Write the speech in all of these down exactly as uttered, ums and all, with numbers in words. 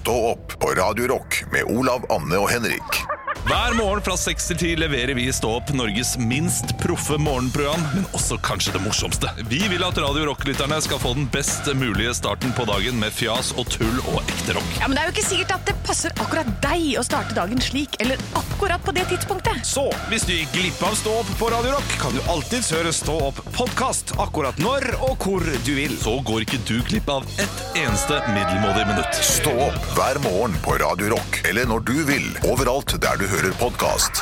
Stå opp på Radio Rock med Olav, Anne og Henrik. Hver morgen fra seks til ti leverer vi i Stå opp Norges minst proffe morgenprogram, men også kanskje det morsomste. Vi vil at Radio Rock-lytterne skal få den best mulige starten på dagen med fjas og tull og ekte rock. Ja, men det er jo ikke sikkert at det passer akkurat deg å starte dagen slik, eller akkurat på det tidspunktet. Så, hvis du gikk glipp av Stå opp på Radio Rock, kan du alltid høre Stå opp podcast akkurat når og hvor du vil. Så går ikke du glipp av ett eneste middelmådig minutt. Stå opp hver morgen på Radio Rock, eller når du vil, overalt der du hører podcast.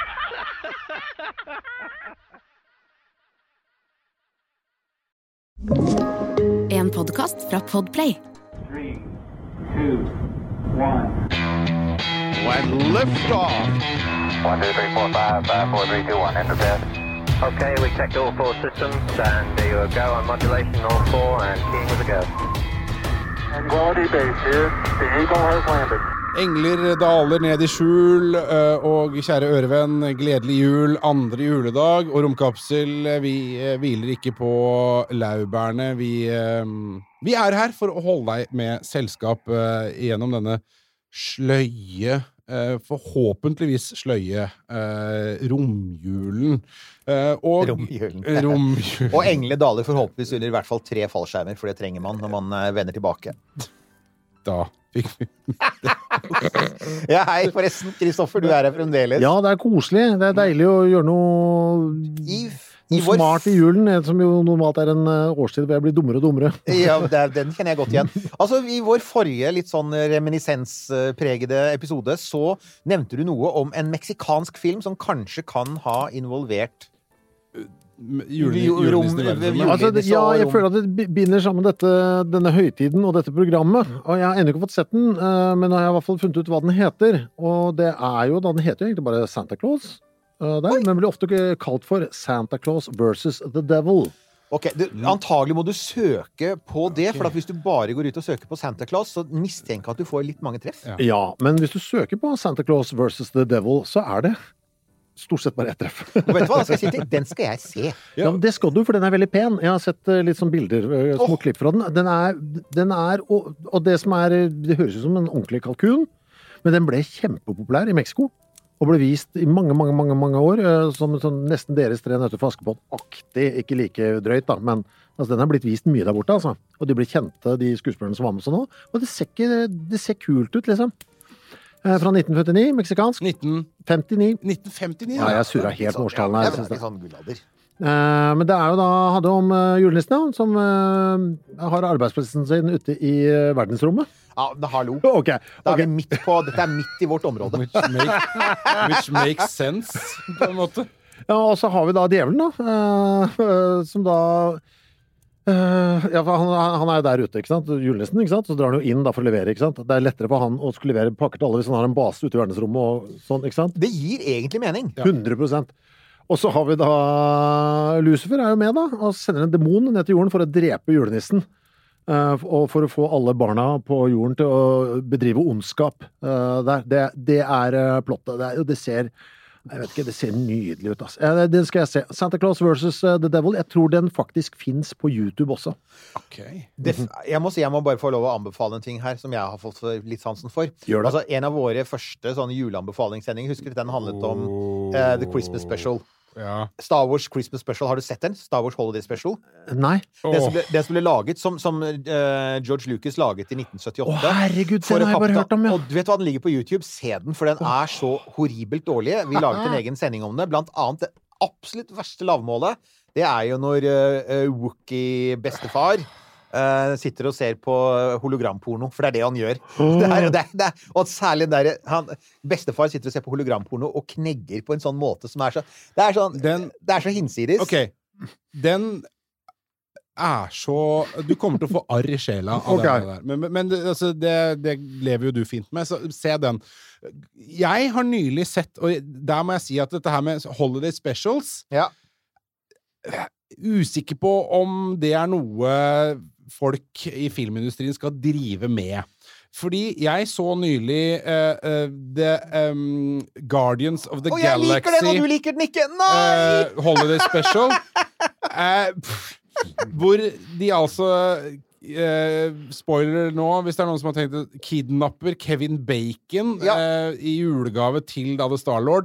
En podcast fra Podplay. three, two, one. When lift off. one, two, three, four, five, five, four, three, two, one, enter bed. Okay, we checked all four systems, and there you go on modulation, all four, and keying with a go. And quality base here. The Eagle has landed. Engler daler ned i skjul, og kjære ørevenn, gledelig jul, andre juledag, og Romkapsel, vi hviler ikke på laurbærene, vi, vi er her for å holde deg med selskap gjennom denne sløye, forhåpentligvis sløye romjulen. Og, romjulen. romjulen. Og engle daler forhåpentligvis under i hvert fall tre fallskjermer, for det trenger man når man vender tilbake. Da fikk vi Ja, hei forresten, Kristoffer, du er her fremdeles. Ja, det er koselig. Det er deilig å gjøre noe, I, i noe vår... smart i julen, som jo normalt er en årstid hvor jeg blir dummere og dummere. Ja, det er, den kjenner jeg godt igjen. Altså, i vår forrige litt sånn reminiscenspregede episode, så nevnte du noe om en meksikansk film som kanskje kan ha involvert julenissen i verdensrommet. Altså, det, ja, jeg føler at det binder sammen dette, denne høytiden og dette programmet, og jeg har ennå ikke fått sett den, men nå har jeg i hvert fall funnet ut hva den heter, og det er jo, da den heter jo egentlig bare Santa Claus, der, men blir ofte kalt for Santa Claus versus the Devil. Ok, du, antagelig må du søke på det, for at hvis du bare går ut og søker på Santa Claus, så mistenker at du får litt mange treff. Ja, ja, men hvis du søker på Santa Claus versus the Devil, så er det stort sett bare ett treff. Og vet du hva, da skal jeg si til? Den skal jeg se. Ja, men det skal du, for den er veldig pen. Jeg har sett litt sånn bilder, små klipp fra den. Den er, den er og, og det som er, det høres ut som en ordentlig kalkun, men den ble kjempepopulær i Mexico, og ble vist i mange, mange, mange, mange år, som sånn, nesten deres tre nøtter for Askepott-aktig, ikke like drøyt da, men altså, den har blitt vist mye der borte, altså. Og de blir kjente, de skuespillerne som var med sånn nå, og det ser, ikke, det ser kult ut, liksom. Fra nitten femtini, meksikansk. nitten femtini. nitten femtini, ja. Ja, jeg surret helt med årstallene her. Det er ikke sånn gullalder. Uh, men det er jo da, hadde om uh, julenissen, som uh, har arbeidsplassen sin ute i uh, verdensrommet. Ja, det hallo. Ok. Da er vi midt på, dette er midt i vårt område. Which, make, which makes sense, på en måte. Ja, og så har vi da djevelen da, uh, uh, som da... Uh, ja, for han, han er jo der ute, ikke sant? Julenissen, ikke sant? Så drar han jo inn da for å levere, ikke sant? Det er lettere for han å skulle levere pakker til alle hvis han har en base ute i verdensrommet og sånn, ikke sant? Det gir egentlig mening. hundre prosent. Og så har vi da Lucifer er jo med da, og sender en demon ned til jorden for å drepe julenissen. Uh, og for å få alle barna på jorden til å bedrive ondskap. Uh, der. Det, det er uh, plottet. Det, er, det ser... Jeg vet ikke, det ser nydelig ut, ass. Ja, den skal jeg se. Santa Claus versus the Devil. Jeg tror den faktisk finnes på YouTube også. Ok. Det, jeg må si, jeg må bare få lov å anbefale en ting her som jeg har fått litt sansen for. Gjør det. Altså, en av våre første sånne juleanbefalingssendinger, husker du, den handlet om uh, The Christmas Special. Ja. Star Wars Christmas Special, har du sett den? Star Wars Holiday Special? Nei. Det som ble, det som ble laget, som, som uh, George Lucas laget i nitten syttiåtte. Å, herregud, den har jeg bare hørt om, ja. Og du vet hva, den ligger på YouTube, se den, for den er så horribelt dårlig. Vi laget en egen sending om det, blant annet det absolutt verste lavmålet, det er jo når uh, Wookie bestefar Uh, sitter og ser på hologramporno, for det er det han gjør. Oh. Det er, det er, det er, og særlig der, han, bestefar sitter og ser på hologramporno og knegger på en sånn måte som er så, det er sånn, den, det er så hinsides. Ok, den er så, du kommer til å få arr i sjela av okay. det der. Men, men det, altså, det, det lever jo du fint med, så se den. Jeg har nylig sett, og der må jeg si at dette her med Holiday Specials, ja. Usikker på om det er noe folk i filmindustrien skal drive med. Fordi jeg så nylig uh, uh, The um, Guardians of the oh, jeg Galaxy liker den, og du liker den ikke! Nei! Uh, Holiday Special uh, pff, hvor de altså eh, spoiler nå, hvis det er noen som har tenkt å kidnapper Kevin Bacon Ja. eh, i julegave til da The Star-Lord.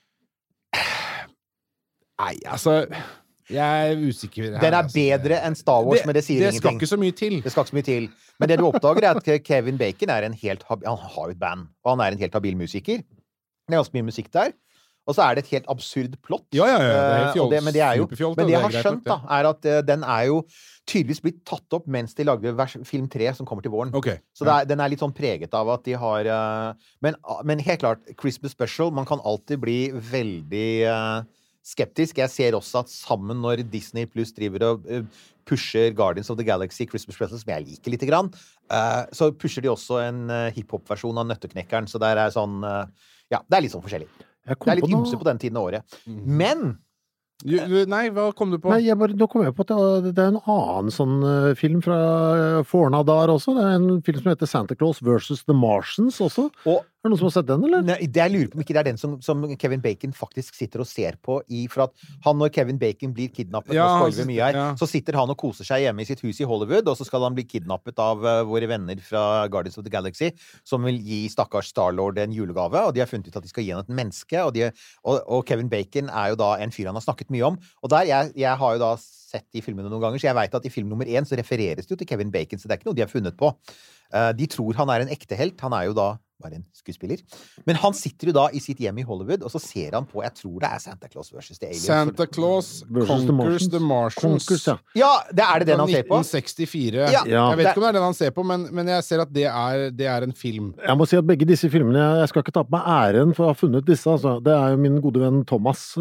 Nei, altså jeg er usikker her, Den er altså. bedre enn Star Wars, det, men det sier det skal ingenting. ikke så mye til. Det skal ikke så mye til. Men det du oppdager er at Kevin Bacon er en helt hab- Han har jo et band, og han er en helt habil musiker. Det er ganske mye musikk der. Og så er det et helt absurd plott. Ja, ja, ja, det er helt Eh, og fjoll- det, men det er jo superfjolt, Men og det jeg det er har greit skjønt, da, nok, er at eh, den er jo tydeligvis blitt tatt opp mens de lagde vers, film tre, som kommer til våren. Ok, Så det er, den er litt sånn preget av at de har eh, men, men helt klart, Christmas Special, man kan alltid bli veldig eh, skeptisk. Jeg ser også at sammen når Disney Plus driver og eh, pusher Guardians of the Galaxy Christmas Special, som jeg liker lite grann, eh, så pusher de også en uh, hiphop-versjon av Nøtteknekkeren, så det er sånn eh, ja, det er litt sånn forskjellig. Jeg kom Det er litt på noe- ymse på den tiden av året. Men Du, du, nei, hva kom du på? Nei, jeg bare, nå kom jeg på at det, det er en annen sånn uh, film fra uh, forna dager også. Det er en film som heter Santa Claus versus The Martians også. og Er det noen som har sett den, eller? Nei, det jeg lurer på om ikke det er den som, som Kevin Bacon faktisk sitter og ser på i, for at han når Kevin Bacon blir kidnappet, Ja, nå han spoiler vi sitter- mye her, ja. så sitter han og koser seg hjemme i sitt hus i Hollywood, og så skal han bli kidnappet av uh, våre venner fra Guardians of the Galaxy, som vil gi stakkars Star-Lord en julegave, og de har funnet ut at de skal gi han et menneske, og, de, og, og Kevin Bacon er jo da en fyr han har snakket mye om, og der, jeg, jeg har jo da sett de filmene noen ganger, så jeg vet at i film nummer én så refereres det jo til Kevin Bacon, så det er ikke noe de har funnet på. Uh, de tror han er en ekte helt, han er jo da bare en skuespiller. Men han sitter jo da i sitt hjem i Hollywood, og så ser han på, jeg tror det er Santa Claus versus The Aliens. Santa Claus Versus The Conquers Martians. The Martians. Conquers, ja. Ja, det er det den han ser på? nitten sekstifire. Ja, Ja. Jeg vet det- ikke om det er den han ser på, men, men jeg ser at det er, det er en film. Jeg må si at begge disse filmene, jeg skal ikke ta på meg æren for å ha funnet disse, altså. Det er jo min gode venn Thomas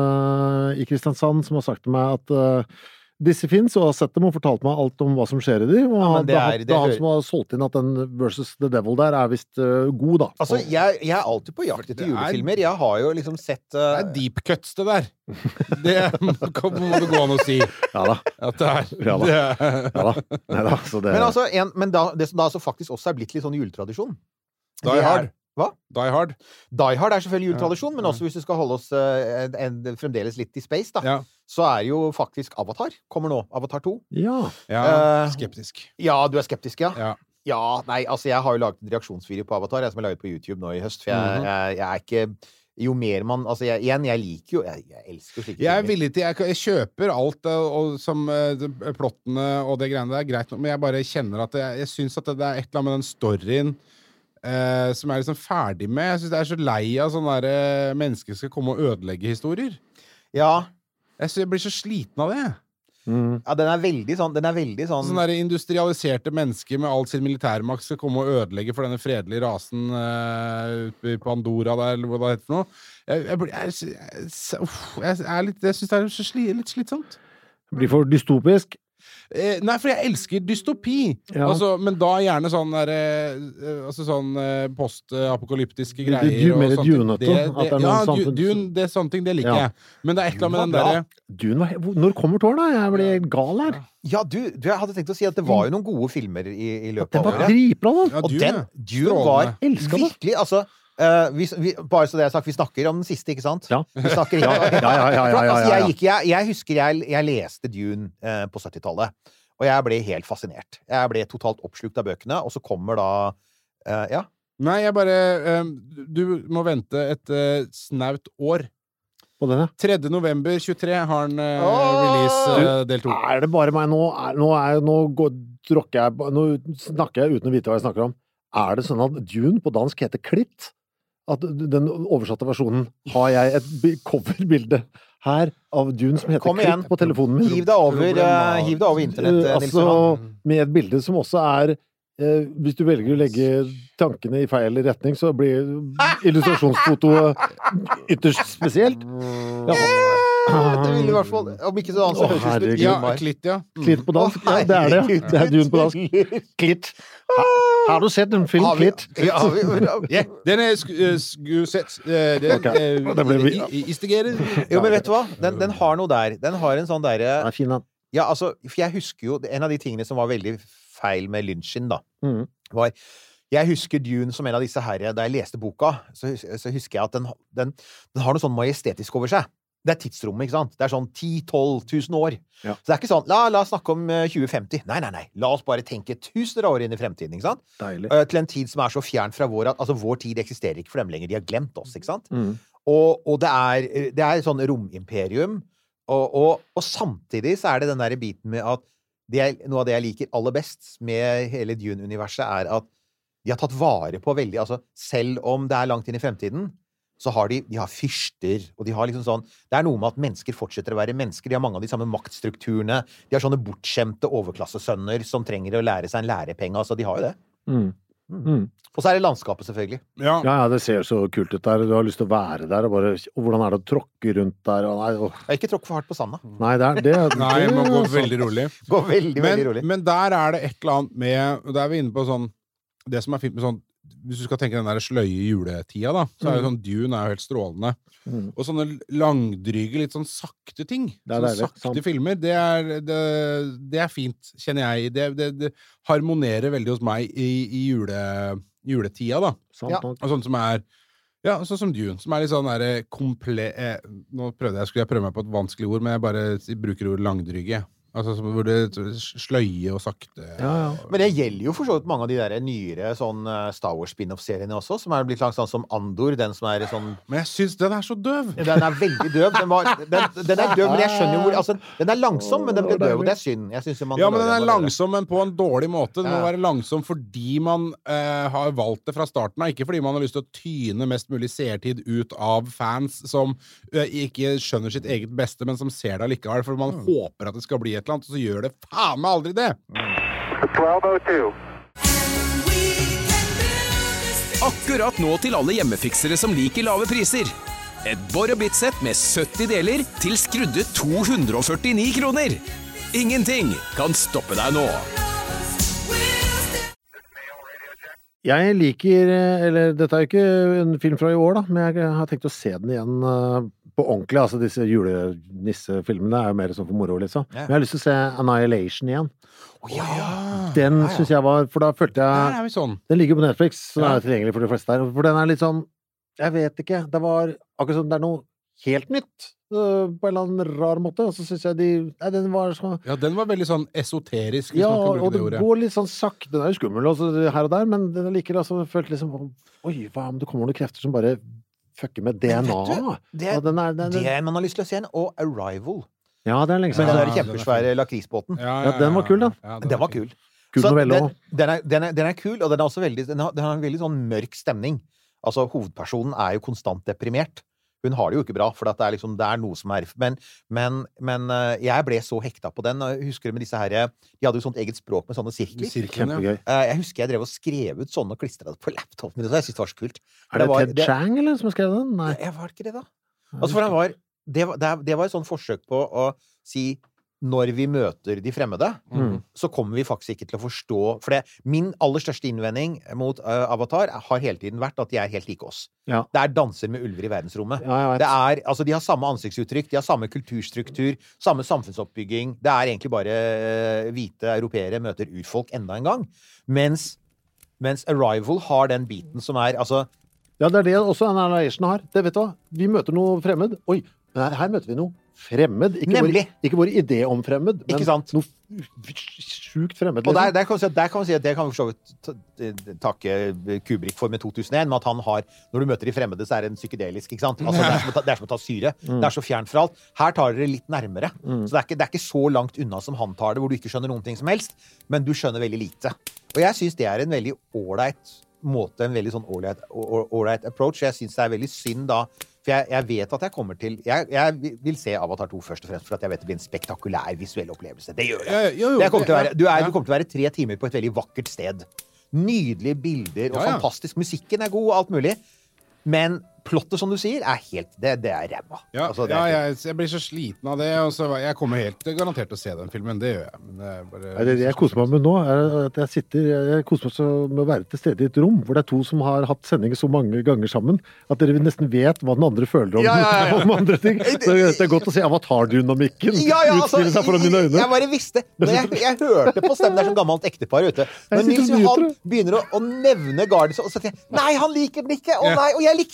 uh, i Kristiansand som har sagt til meg at uh, disse finnes, og har sett dem og fortalt meg alt om hva som skjer i de, og Ja, men han, det det, er- er, det det er han hører- som har solgt inn at den versus The Devil der er visst uh, god, da. Altså, jeg, jeg er alltid på jakt Det etter er- julefilmer. Jeg har jo liksom sett Det uh, er deep cuts, det der. Det må må det gå an å si. Ja da. At det er, Ja da. det er. Ja da. Neida, så det, Men, altså, en, men da, det som da altså faktisk også er blitt litt sånn juletradisjon Die det er- Hard. Hva? Die Hard. Die Hard er selvfølgelig juletradisjon, men Ja. også hvis du skal holde oss uh, en, en, fremdeles litt i space, da, Ja. så er jo faktisk Avatar. Kommer nå. Avatar to. ja. ja. Eh, Skeptisk. Ja, du er skeptisk, ja? Ja. Ja, nei, altså jeg har jo laget en reaksjonsvideo på Avatar, jeg som har laget på YouTube nå i høst, for jeg, Mhm. jeg, jeg er ikke jo mer man, altså jeg, igjen, jeg liker jo, jeg, jeg elsker jo slike Jeg er filmer. villig til Jeg, jeg kjøper alt eh, og, som eh, det- plottene og det greiene der, greit nok, men jeg bare kjenner at jeg, jeg syns at det, det er et eller annet med den storyen eh, som jeg er liksom ferdig med. Jeg syns det er så lei av sånne der, eh, mennesker skal komme og ødelegge historier. Ja, Jeg, sy- jeg blir så sliten av det. Mm. ja, den er veldig sånn, den er veldig sånn, Sånne der industrialiserte mennesker med all sin militærmakt skal komme og ødelegge for denne fredelige rasen eh, ute på Andorra der, eller hva det heter for noe. Jeg, jeg, blir- jeg, jeg, uff, jeg, er litt, jeg syns det er så sli, litt slitsomt. Blir for dystopisk. Eh, nei, for jeg elsker dystopi. Ja. Altså, men da gjerne sånn der, eh, altså sånn eh, postapokalyptiske Du- greier. du- og mer sånne ting. Dune-ete, Det- at det det- er Ja, noen du- samfunns- Dune, det er sånne ting, det liker Ja. jeg. Men det er et eller annet med den Dune var derre Dune var, hvor- når kommer tårn, da? Jeg blir helt gal her. ja, du, du, jeg hadde tenkt å si at det var jo noen gode filmer i, i løpet Den av var året. dritbra, da. ja, Og Dune, den, ja. Dune var Strålende. Elska det. virkelig, altså, eh, vi, vi, bare så det er sagt, vi snakker om den siste, ikke sant? Ja. Vi snakker Ja, ja, ja, ja, ja, For, altså, ja, ja. jeg, gikk, jeg, jeg husker jeg, jeg leste Dune eh, på syttitallet, og jeg ble helt fascinert. Jeg ble totalt oppslukt av bøkene, og så kommer da eh, ja, Nei, jeg bare eh, Du må vente et eh, snaut år. På den, ja. tredje november tjuetre har han eh, Åh! release eh, del to. Er det bare meg nå? Er, nå, er, nå går, tråkker jeg Nå snakker jeg uten å vite hva jeg snakker om. Er det sånn at Dune på dansk heter Klitt? At den oversatte versjonen har jeg et bi- coverbilde her av Dune som heter Kom igjen. Klitt på telefonen min. hiv deg over, eh, hiv deg over internett, Eh, Nils altså, Johan. med et bilde som også er eh, hvis du velger å legge tankene i feil retning, så blir illustrasjonsfotoet ytterst spesielt. Ja. Det vil i hvert fall, om ikke så annet så Å, høres det ut som et herregud. Ja, Dune var. Klitt, ja. Mm. Klitt på dansk? Ja, det er det. Ja. Det er Dune på dansk. Klitt. Ha, har du sett en film, Har vi- Klitt? Ja, har vi- Ja, den er sku- eh, skuesett. eh, den, Ok. eh, Det ble vi- i- i- Istigerer. Jo, men vet du hva? Den, den har noe der. Den har en sånn derre Den er fin, den. Ja, altså, for jeg husker jo En av de tingene som var veldig feil med Lynchin, da, Mhm. var Jeg husker Dune som en av disse her Da jeg leste boka, så, hus- så husker jeg at den, den, den har noe sånn majestetisk over seg. det er tidsrommet, ikke sant? Det er sånn ti til tolv tusen år. Ja. Så det er ikke sånn, la, la oss snakke om uh, tjue femti. Nei, nei, nei. La oss bare tenke tusener av år inn i fremtiden, ikke sant? Deilig. Uh, til en tid som er så fjern fra vår, at altså vår tid eksisterer ikke for dem lenger. De har glemt oss, ikke sant? Mm. Og, og det er, det er et sånn romimperium, og, og, og samtidig så er det den der biten med at det er, noe av det jeg liker aller best med hele Dune-universet er at de har tatt vare på veldig, altså selv om det er langt inn i fremtiden, så har de, de har fyrster, og de har liksom sånn, det er noe med at mennesker fortsetter å være mennesker, de har mange av de samme maktstrukturene, de har sånne bortskjemte overklassesønner som trenger å lære seg en lærepenge, altså de har jo det. Mm. Mm. Og så er det landskapet selvfølgelig. Ja. Ja, ja, det ser så kult ut der. Du har lyst til å være der, og bare, og hvordan er det å tråkke rundt der? Og nei, og... Jeg ikke tråkke for hardt på sanda. Nei, det er det. Nei, det, man går altså. veldig rolig. Gå veldig, Men, veldig rolig. men der er det et eller annet med, og der er vi inne på sånn, det som er fint med sånn, hvis du skal tenke den der sløye juletida da, så er det sånn, Dune er jo helt strålende. Mm. Og sånne langdryge, litt sånn sakte ting, Det er sånne deilig, sakte sant. filmer, det er, det, det er fint, kjenner jeg. Det, det, det harmonerer veldig hos meg i, i jule, juletida da. Sant Ja. nok. Og sånn som er, ja, sånn som Dune, som er litt sånn der komple... Eh, nå prøvde jeg, skulle jeg prøve meg på et vanskelig ord, men jeg bare bruker ord langdryge. Altså, hvor det sløye og sakte. Ja, ja. Men det gjelder jo for så vidt mange av de der nyere sånn uh, Star Wars spin-off-seriene også, som er blitt langt sånn som Andor, den som er sånn... Men jeg synes den er så døv. Den er veldig døv. Den, var, den, den er døv, men jeg skjønner jo hvor... Altså, den er langsom, men den blir døv, og det er synd. Jeg synes jo man Ja, men den er langsom, men på en dårlig måte. Den må Ja. være langsom fordi man eh, har valgt det fra starten av, ikke fordi man har lyst til å tyne mest mulig seertid ut av fans som eh, ikke skjønner sitt eget beste, men som ser det likevel, for man håper at det skal bli et eller annet, og så gjør det faen meg aldri det! twelve oh two. Akkurat nå til alle hjemmefiksere som liker lave priser. Et Bor og Bit-sett med sytti deler til skrudde to hundre og førtini kroner. Ingenting kan stoppe deg nå. Jeg liker, eller dette er jo ikke en film fra i år da, men jeg har tenkt å se den igjen uh, på ordentlig, altså disse julenissefilmene er jo mer sånn for moro liksom. Ja. Men jeg har lyst til å se Annihilation igjen. Å, ja, ja. Den synes jeg var, for da følte Der jeg, er vi sånn. den ligger på Netflix, så den Ja. er tilgjengelig for de fleste der, for den er litt sånn, jeg vet ikke, det var akkurat som det er noe helt nytt, uh, på en eller annen rar måte, og så synes jeg de, nei, den var så... Ja, den var veldig sånn esoterisk, hvis Ja, man kan og bruke det det ordet. går litt sånn sakte, den er jo skummel også her og der, men den liker altså, følte liksom, oi, hva om det kommer noen krefter som bare fucker med D N A? Men vet du, det, Ja, den er, den, det man har lyst til å se igjen, og Arrival. ja, det er lenge Med siden. den Ja, der den er kjempesvære lakrisbåten. Ja, den var kul, da. Ja, Den var kul. Kul Så novelle den, også. den, er, den, er, den er kul, og den, er også veldig, den, har, den har en veldig sånn mørk stemning. Altså, hovedpersonen er jo konstant deprimert. Hun har det jo ikke bra, for at det er liksom, det er noe som er... Men, men, men eh, jeg ble så hekta på den. Jeg husker med disse her... De hadde jo sånt eget språk med sånne sirkler. Sirkelen, ja. Kjempegøy. Eh, Jeg husker jeg drev og skrev ut sånne og klistret det på laptopen min, og jeg synes det var så kult. Er det, var- Ted Chiang, eller, som har skrevet den? Nei. Jeg var ikke det, da. Altså, for den var, det, var, det, det var et sånt forsøk på å si når vi møter de fremmede, Mm. så kommer vi faktisk ikke til å forstå. For det, min aller største innvending mot uh, Avatar har hele tiden vært at de er helt like oss. Ja. Det er danser med ulver i verdensrommet. Ja, jeg vet. Det er, altså, de har samme ansiktsuttrykk, de har samme kulturstruktur, samme samfunnsoppbygging. Det er egentlig bare uh, hvite europeere møter urfolk enda en gang. Mens, mens Arrival har den biten som er, altså, Ja, det er det også Annihilation har. Det vet du hva? Vi møter noe fremmed. Oi, her, her møter vi noe fremmed. Ikke Nemlig. Vår, ikke vår idé om fremmed, men Ikke sant? noe f- sjukt fremmed. Og der, Liksom. der, kan vi si at, der kan vi si at det kan vi for så vidt ta- takke Kubrick for med to tusen og en, med at han har, når du møter de fremmede, så er det en psykedelisk, ikke sant? Altså, det, er som å ta, det er som å ta syre. Det er så fjernt fra alt. Her tar dere litt nærmere. Så det er, ikke, det er ikke så langt unna som han tar det, hvor du ikke skjønner noen ting som helst, men du skjønner veldig lite. Og jeg synes det er en veldig ålreit måte, en veldig sånn ålreit ålreit approach. Jeg synes det er veldig synd da, for jeg, jeg vet at jeg kommer til, jeg, jeg vil se Avatar to først og fremst, for at jeg vet det blir en spektakulær visuell opplevelse. Det gjør det. Ja, jo, jo, Det kommer til å være, du, er, ja. du kommer til å være tre timer på et veldig vakkert sted. Nydelige bilder, og Ja, ja. fantastisk. Musikken er god, og alt mulig. Men plottet, som du sier, er helt, det, det er ræva. Ja, Altså, det ja er- jeg, jeg blir så sliten av det, og så jeg kommer helt garantert til å se den filmen, det gjør jeg. Men det er bare... Nei, det jeg koser meg med nå, er at jeg sitter, jeg koser meg så med å være til stede i et rom, hvor det er to som har hatt sending så mange ganger sammen, at dere nesten vet hva den andre føler om, Ja, ja, ja. om andre ting. Så det er godt å se avatar-dynamikken Ja, ja, altså, utspille seg foran mine øyne. jeg bare visste Når jeg, jeg hørte på stemmen, det er sånn gammelt ektepar ute. Når sitter Nils og nyter Johan det. begynner å, å nevne Guardians, og så sier jeg, nei, han liker den ikke, å nei, og jeg likte den.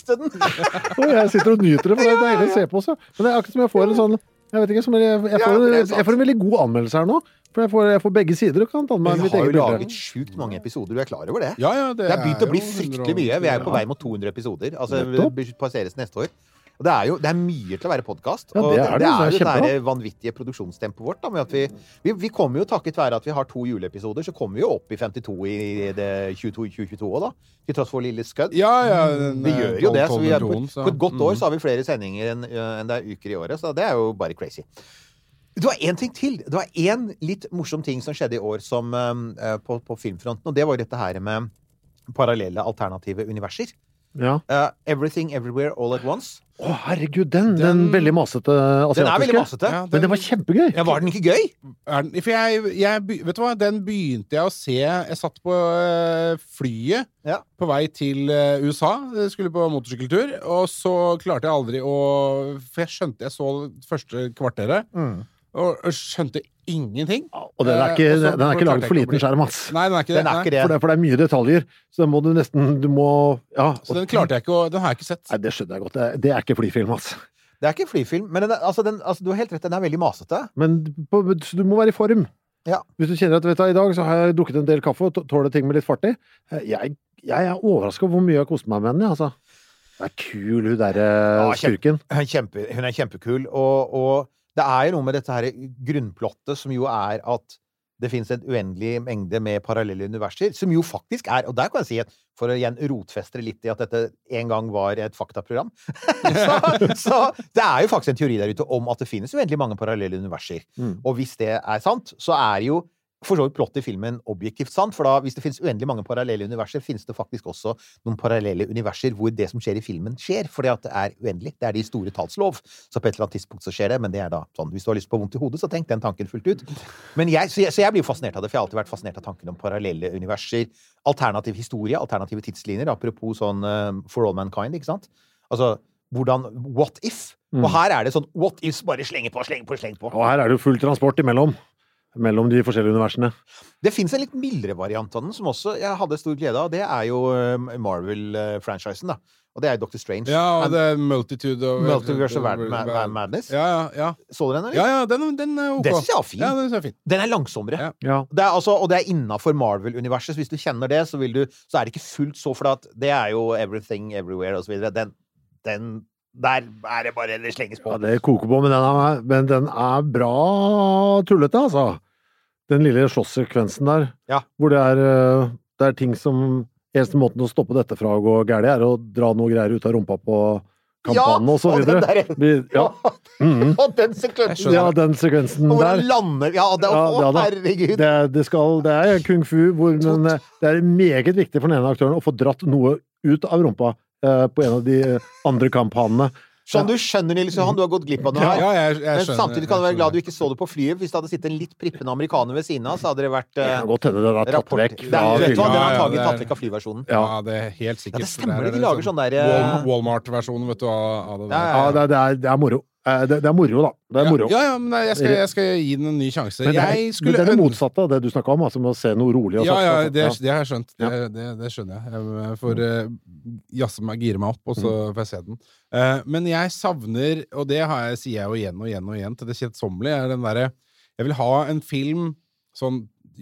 Og jeg sitter og nyter det, for det er deilig å se på også. Men det er akkurat som jeg får en sånn, jeg vet ikke, som jeg, jeg, får, en, jeg får en veldig god anmeldelse her nå. For jeg får, jeg får begge sider og kan ta med Vi mitt har eget jo bilde. laget sjukt mange episoder, du er klar over det? Ja, ja, det, det er begynt å bli jo fryktelig mye. Vi er på vei mot to hundre episoder. Altså, det passeres neste år. Og det er jo det er mye til å være podcast. Ja, det og er det, det, det er det er jo det kjempebra. der vanvittige produksjonstempoet vårt. Da, med at vi, vi, vi kommer jo takket være at vi har to juleepisoder, så kommer vi jo opp i femtito i det tjueto tjueto også, da. Til tross for lille skødd. Ja, ja. Den, vi gjør jo det. Så vi er på, tonen, så. på et godt år så har vi flere sendinger enn, enn det er uker i året, så det er jo bare crazy. Det var en ting til. Det var en litt morsom ting som skjedde i år som, uh, på, på filmfronten, og det var dette her med parallelle alternative universer. Ja. Uh, Everything Everywhere All at Once. Å, herregud, den, den, den veldig massete asiatiske. Den er veldig massete. Ja, den, Men det var kjempegøy. Ja, var den ikke gøy? Er den, for jeg, jeg, vet du hva, den begynte jeg å se. Jeg satt på uh, flyet ja. på vei til uh, U S A. Jeg skulle på motorsykkeltur, og så klarte jeg aldri å For jeg skjønte jeg så første kvarteret. Mm. Og skjønte ingenting. Og den er ikke, den er ikke laget for liten skjerm, Mats. Nei, den er ikke det. Den er ikke det. For, det. for det er mye detaljer. Så den må du nesten du må, ja. Så den klarte jeg ikke å Den har jeg ikke sett. Nei, det skjønner jeg godt. Det, det er ikke flyfilm, Mats. Det er ikke flyfilm, men den er, altså, den, altså, du har helt rett, den er veldig masete. Men på, du må være i form. Ja. Hvis du kjenner at vet du, i dag så har jeg drukket en del kaffe og tåler ting med litt fart i. Jeg, jeg er overrasket over hvor mye jeg koster meg med den, altså. Det er kul, hun der ja, skurken. Kjempe, kjempe, hun er kjempekul, og, og det er jo noe med dette her grunnplottet som jo er at det finnes en uendelig mengde med parallelle universer, som jo faktisk er, og der kan jeg si at for å igjen rotfeste litt i at dette en gang var et faktaprogram, så, så det er jo faktisk en teori der ute om at det finnes uendelig mange parallelle universer. Mm. Og hvis det er sant, så er jo for så vidt plott i filmen objektivt sant, for da, hvis det finnes uendelig mange parallelle universer, finnes det faktisk også noen parallelle universer hvor det som skjer i filmen skjer, fordi at det er uendelig. Det er de store tallslov. Så på et eller annet tidspunkt så skjer det, men det er da sånn, hvis du har lyst på vondt i hodet, så tenk den tanken fullt ut. Men jeg, så jeg, så jeg blir jo fascinert av det, for jeg har alltid vært fascinert av tanken om parallelle universer, alternativ historie, alternative tidslinjer, apropos sånn uh, For All Mankind, ikke sant? Altså, hvordan, what if? Mm. Og her er det sånn, what ifs bare slenger på, slenger på, slenger på. Og her er det jo full transport imellom. Mellom de forskjellige universene. Det finnes en litt mildere variant av den, som også jeg hadde stor glede av. Det er jo Marvel-franchisen, da. Og det er Doctor Strange. Ja, og det er Multitude of Multiverse of Madness. Ja, ja, ja. Så du den, eller? Ja, ja, den, den er ok. Det synes jeg var fin. Ja, den er fin. Den er langsommere. Ja. Ja. Det er altså, og det er innenfor Marvel-universet, så hvis du kjenner det, så, vil du, så er det ikke fullt så, for at det er jo Everything, Everywhere, og så videre. Den, den der er det bare, det slenges på. Ja, det koker på, men den er, men den er bra tullete, altså. Den lille slåsssekvensen der, ja. Hvor det er, det er ting som eneste måten å stoppe dette fra å gå gærlig er å dra noe greier ut av rumpa på kampanen, ja, og så videre. Og den der, ja. Mm. Og den sekvensen. Ja, den sekvensen der. Og hvor den lander, ja, det, ja, å, ja, herregud. Det, det, skal, det er kung fu, hvor men, det er meget viktig for den ene aktøren å få dratt noe ut av rumpa eh, på en av de andre kampanene. Sånn du skjønner, Nils Johan, du har gått glipp av noe her. Ja, jeg, jeg Men skjønner, samtidig kan du være glad du ikke så det på flyet. Hvis det hadde sittet en litt prippende amerikaner ved siden av, så hadde det vært uh, ja, godt hende den har tatt rapport. vekk. Det er, vet du hva, den har tatt, ja, tatt vekk av flyversjonen. Ja, det er helt sikkert. Ja, det stemmer det. De er lager sånn der uh, Walmart-versjonen, vet du, av det der. Ja, ja, ja. ja det, er, det er moro. Det, det er moro, da. Det er moro. Ja, ja, men jeg skal, jeg skal gi den en ny sjanse. Men det, er, jeg skulle, men det er det motsatte av det du snakket om, altså med å se noe rolig og ja, ja, sagt. det, det har jeg skjønt. Det, det, det skjønner jeg. Jeg får uh, jazze meg, gire meg opp, og så får jeg se den. Uh, men jeg savner, og det har jeg, sier jeg jo igjen og igjen og igjen til det kjedsommelige, er den derre jeg vil ha en film, sånn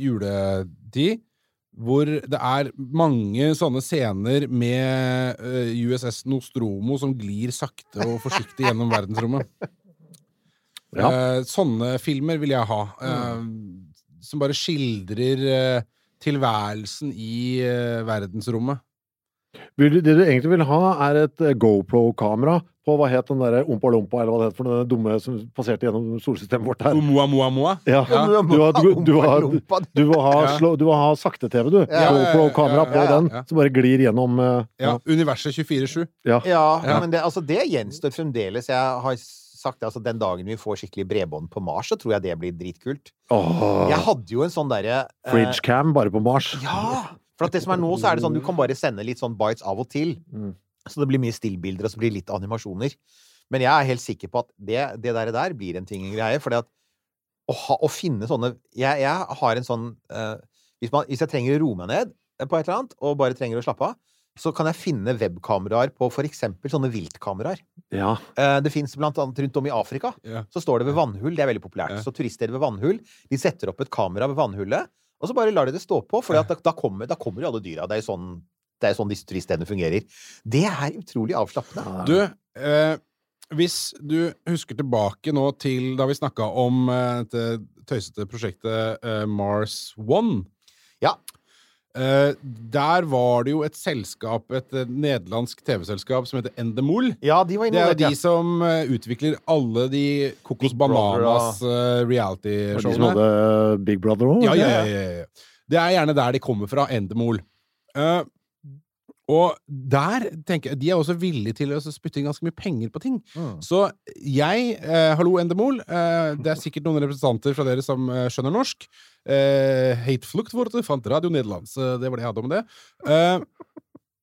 juletid, hvor det er mange sånne scener med uh, U S S Nostromo som glir sakte og forsiktig gjennom verdensrommet. Ja. Uh, sånne filmer vil jeg ha, uh, som bare skildrer uh, tilværelsen i uh, verdensrommet. Det du egentlig vil ha er et GoPro-kamera på, hva het den der Ompa Lompa, eller hva det het for den dumme som passerte gjennom solsystemet vårt her. Moa, moa, moa. Ja, ja. Du, har, du, du, har, du vil ha, slå, du vil ha sakte-TV, du. Ja. GoPro-kamera på ja, ja, ja. Den, som bare glir gjennom uh, ja. Universet tjuefire sju. Ja, ja, ja. Men det, altså, det gjenstår fremdeles. Jeg har sagt det, altså, den dagen vi får skikkelig bredbånd på Mars, så tror jeg det blir dritkult. Oh. Jeg hadde jo en sånn derre uh, Fridgecam bare på Mars. Ja! For at det som er nå, så er det sånn, du kan bare sende litt sånn bites av og til. Mm. Så det blir mye stillbilder, og så blir det litt animasjoner. Men jeg er helt sikker på at det, det der, der blir en ting en greie, fordi at å, ha, å finne sånne jeg, jeg har en sånn uh, hvis, man, hvis jeg trenger å roe meg ned på et eller annet, og bare trenger å slappe av, så kan jeg finne webkameraer på for eksempel sånne viltkameraer. Ja. Eh, Det finnes blant annet rundt om i Afrika. Ja. Så står det ved vannhull, det er veldig populært. Ja. Så turiststeder ved vannhull, de setter opp et kamera ved vannhullet, og så bare lar de det stå på, for da, da, kommer, da kommer jo alle dyra. Det er jo sånn, det er sånn disse turiststedene fungerer. Det er utrolig avslappende. Du, eh, hvis du husker tilbake nå til da vi snakket om eh, det tøysete prosjektet eh, Mars One. Ja. Eh, der var det jo et selskap, et eh, nederlandsk T V-selskap som heter Endemol. Ja, de var Det er involvert, jo de ja. som eh, utvikler alle de Kokos Big Brother Bananas uh, Var de som reality-showene. hadde Big Brother også? Ja, ja, ja, ja, ja. Det er gjerne der de kommer fra, Endemol. Eh, og der, tenker jeg, de er også villige til å spytte inn ganske mye penger på ting. Mm. Så jeg, eh, hallo Endemol, eh, det er sikkert noen representanter fra dere som eh, skjønner norsk. Eh, Heit fluktvorte fant Radio Nederlands, eh, det var det jeg hadde om det. Eh,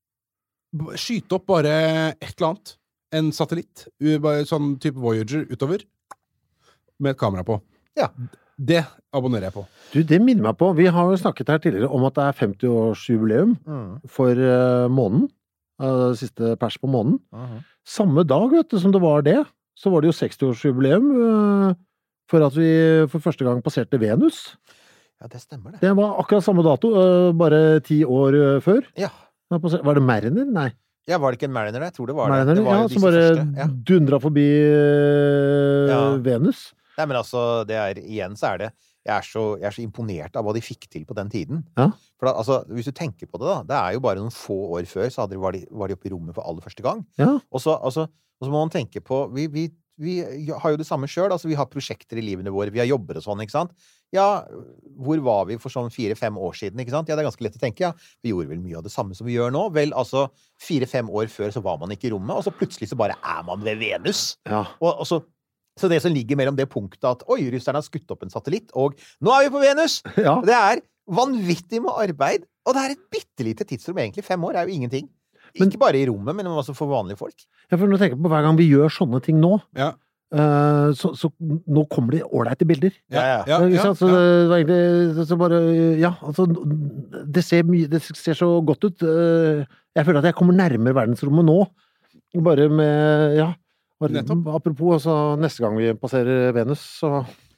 b- skyte opp bare et eller annet. En satellitt, u- bare sånn type Voyager utover, med et kamera på. Ja. Det abonnerer jeg på. Du, det minner meg på, vi har jo snakket her tidligere om at det er femti-årsjubileum Mm. for uh, månen, uh, siste pers på månen. Mhm. Samme dag, vet du, som det var det, så var det jo seksti-årsjubileum uh, for at vi for første gang passerte Venus. Ja, det stemmer det. Det var akkurat samme dato, uh, bare ti år uh, før. Ja. Var det Mariner? Nei. Ja, var det ikke en Mariner? Jeg tror det var Mariner, det. Det var ja, jo som disse bare første. Ja. dundra forbi uh, Ja. Venus. Nei, men altså, det er, igjen så er det, jeg er, så, jeg er så imponert av hva de fikk til på den tiden. Ja. For da, altså, hvis du tenker på det da, det er jo bare noen få år før, så hadde de, var, de, var de oppe i rommet for aller første gang. Ja. Og så, altså, og så må man tenke på, vi, vi, vi har jo det samme selv, altså vi har prosjekter i livene våre, vi har jobber og sånn, ikke sant? Ja, hvor var vi for sånn fire-fem år siden, ikke sant? Ja, det er ganske lett å tenke, ja. Vi gjorde vel mye av det samme som vi gjør nå. Vel, altså, fire-fem år før så var man ikke i rommet, og så plutselig så bare er man ved Venus. Ja. Og, og så Så det som ligger mellom det punktet at oi, russerne har skutt opp en satellitt, og nå er vi på Venus! Ja. Det er vanvittig med arbeid, og det er et bittelite tidsrom, egentlig. Fem år er jo ingenting. Men- Ikke bare i rommet, men også for vanlige folk. Ja, for når du tenker på hver gang vi gjør sånne ting nå, Ja. uh, så, så nå kommer det ålreite bilder. Ja, ja. Ja, Ikke ja, sant? Så ja. det var egentlig så- så bare, ja, altså, det ser mye, det ser så godt ut. Uh, Jeg føler at jeg kommer nærmere verdensrommet nå. Bare med, ja, bare, Nettopp. apropos, altså, neste gang vi passerer Venus, så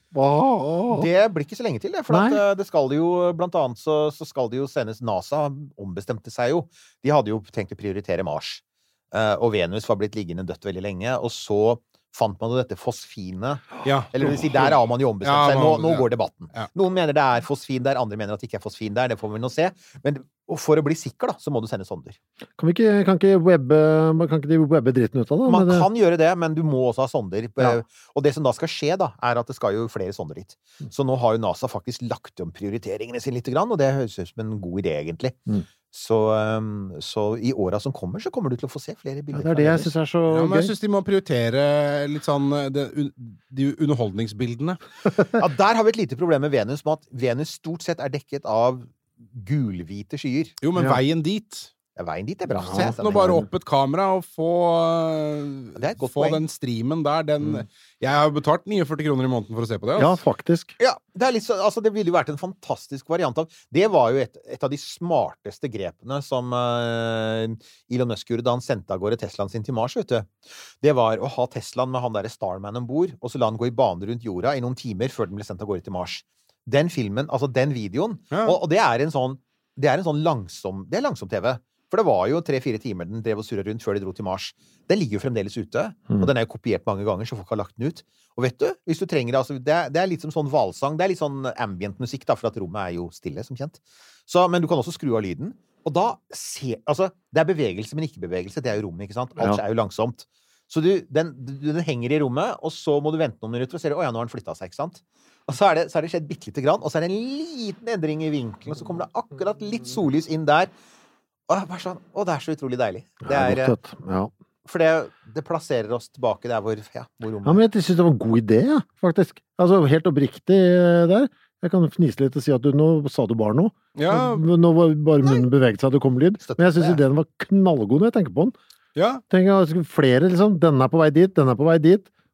Åh. Det blir ikke så lenge til, det. For at, Nei. eh, det skal det jo, blant annet så, så skal det jo sendes NASA ombestemte seg jo. De hadde jo tenkt å prioritere Mars. Eh, og Venus var blitt liggende dødt veldig lenge. Og så fant man jo dette fosfinet. Ja. Eller det vil si, der har man jo ombestemt Ja, seg. Nå, man- nå ja. går debatten. Ja. Noen mener det er fosfin der, andre mener at det ikke er fosfin der. Det får vi nå se. Men og for å bli sikker, da, så må du sende sonder. Kan vi ikke, kan ikke webbe, kan ikke de webbe dritten ut av det? Man Men det- kan gjøre det, men du må også ha sonder. Ja. Og det som da skal skje, da, er at det skal jo flere sonder dit. Så nå har jo NASA faktisk lagt om prioriteringene sine litt, og det høres ut som en god idé, egentlig. Mm. Så, um, så i åra som kommer, så kommer du til å få se flere Ja, bilder. det er det jeg synes er så Ja, men jeg gøy. synes de må prioritere litt sånn eh, det, un- de underholdningsbildene. Ja, der har vi et lite problem med Venus, med at Venus stort sett er dekket av gulhvite skyer. Jo, men Ja. veien dit. Ja, veien dit er bra. Ja, Se, Nå bare opp et kamera og få, Det er et godt få poeng. den streamen der. Den, Jeg har betalt førtini kroner i måneden for å se på det. Ja, Altså. faktisk. Ja, det, er litt så, altså det ville jo vært en fantastisk variant av Det var jo et, et av de smarteste grepene som uh, Elon Musk gjorde da han sendte av gårde Teslaen sin til Mars, vet du. Det var å ha Teslaen med han der Starman om bord, og så la han gå i bane rundt jorda i noen timer før den ble sendt av gårde til Mars. Den filmen, altså den videoen, Ja. og, og det er en sånn Det er en sånn langsom Det er langsom-T V. For det var jo tre-fire timer den drev og surra rundt før de dro til Mars. Den ligger jo fremdeles ute, Mm. og den er jo kopiert mange ganger, så folk har lagt den ut. Og vet du, hvis du trenger det, altså, det, er, det er litt som sånn hvalsang. Det er litt sånn ambient musikk, da, for at rommet er jo stille, som kjent. Så, men du kan også skru av lyden. Og da ser Altså, det er bevegelse, men ikke bevegelse. Det er jo rommet, ikke sant? Alt Ja. er jo langsomt. Så du, den, du, den henger i rommet, og så må du vente noen minutter og se å ja, nå har den flytta seg, ikke sant? Og så er det, så er det skjedd bitte lite grann, og så er det en liten endring i vinkelen, og så kommer det akkurat litt sollys inn der. Og bare sånn, å, det er så utrolig deilig. Det Ja, er, godt, vet du. Ja. for det, det plasserer oss tilbake der hvor, ja, hvor rommet Ja, men jeg synes det var en god idé, ja, faktisk. Altså, helt oppriktig eh, der. Jeg kan fnise litt og si at du, nå sa du bare noe. Ja, Nå var bare munnen beveget seg, det kom lyd. Men jeg synes Støtter det. ideen var knallgod når jeg tenker på den. ja. Tenker jeg, flere liksom, denne er på vei dit, denne er på vei dit.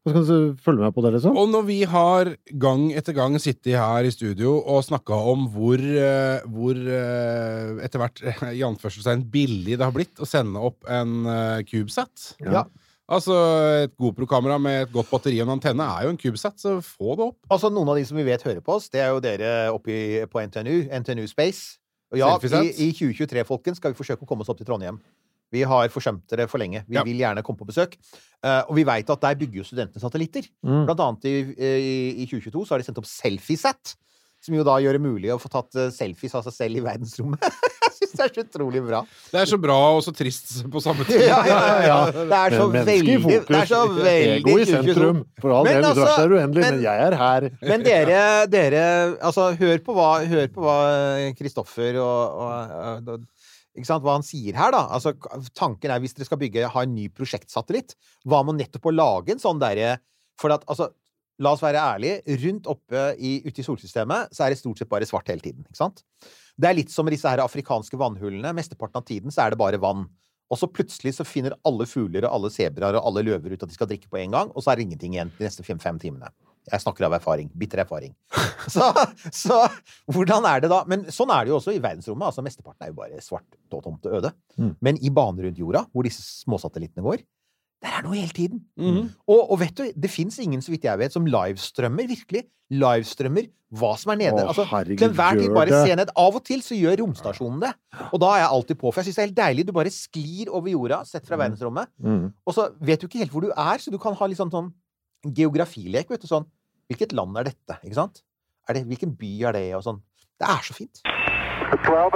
Så skal du følge med på det, liksom. Og når vi har gang etter gang sittet her i studio og snakket om hvor, uh, hvor uh, etter hvert, i anførselstegn, billig det har blitt å sende opp en uh, CubeSat. Ja. Altså, et GoPro-kamera med et godt batteri og en antenne er jo en CubeSat, så få det opp. Altså, noen av de som vi vet hører på oss, det er jo dere oppe i, på N T N U, N T N U Space. Og ja, i, i tjue tjuetre, folkens, skal vi forsøke å komme oss opp til Trondheim. Vi har forsømt det for lenge. Vi ja. vil gjerne komme på besøk. Uh, og vi vet at der bygger jo studentene satellitter. Mm. Blant annet i, i, i tjue tjueto så har de sendt opp SelfieSat, som jo da gjør det mulig å få tatt uh, selfies av seg selv i verdensrommet. Jeg synes det er så utrolig bra. Det er så bra og så trist på samme tid. Ja, ja, ja, ja. Det er så veldig... Det er så veldig... Ego i sentrum. For all del, altså, er uendelig, men, men jeg er her. Men dere, dere altså, hør på hva, hør på hva Kristoffer og... og, og ikke sant? Hva han sier her da, altså tanken er hvis dere skal bygge, ha en ny prosjektsatellitt, hva må nettopp å lage en sånn der, for at, altså, la oss være ærlige, rundt oppe i, ute i solsystemet, så er det stort sett bare svart hele tiden, ikke sant? Det er litt som disse her afrikanske vannhullene, mesteparten av tiden så er det bare vann, og så plutselig så finner alle fugler og alle zebrar og alle løver ut at de skal drikke på en gang, og så er det ingenting igjen de neste fem-fem timene. Jeg snakker av erfaring, bitter erfaring. Så, så, hvordan er det da? Men sånn er det jo også i verdensrommet, altså mesteparten er jo bare svart og tomt og øde. Mm. Men i banen rundt jorda, hvor disse småsatellittene går, der er noe hele tiden. Mm. Og, og vet du, det finnes ingen, så vidt jeg vet, som livestrømmer, virkelig, livestrømmer, hva som er nede. Å, altså, herregud, til enhver tid bare det. se ned. Av og til så gjør romstasjonen det. Og da er jeg alltid på, for jeg synes det er helt deilig. Du bare sklir over jorda, sett fra verdensrommet. Mm. Og så vet du ikke helt hvor du er, så du kan ha litt sånn, sånn geografilek, vet du, sånn. Hvilket land er dette, ikke sant? Er det, hvilken by er det, og sånn. Det er så fint. Skulle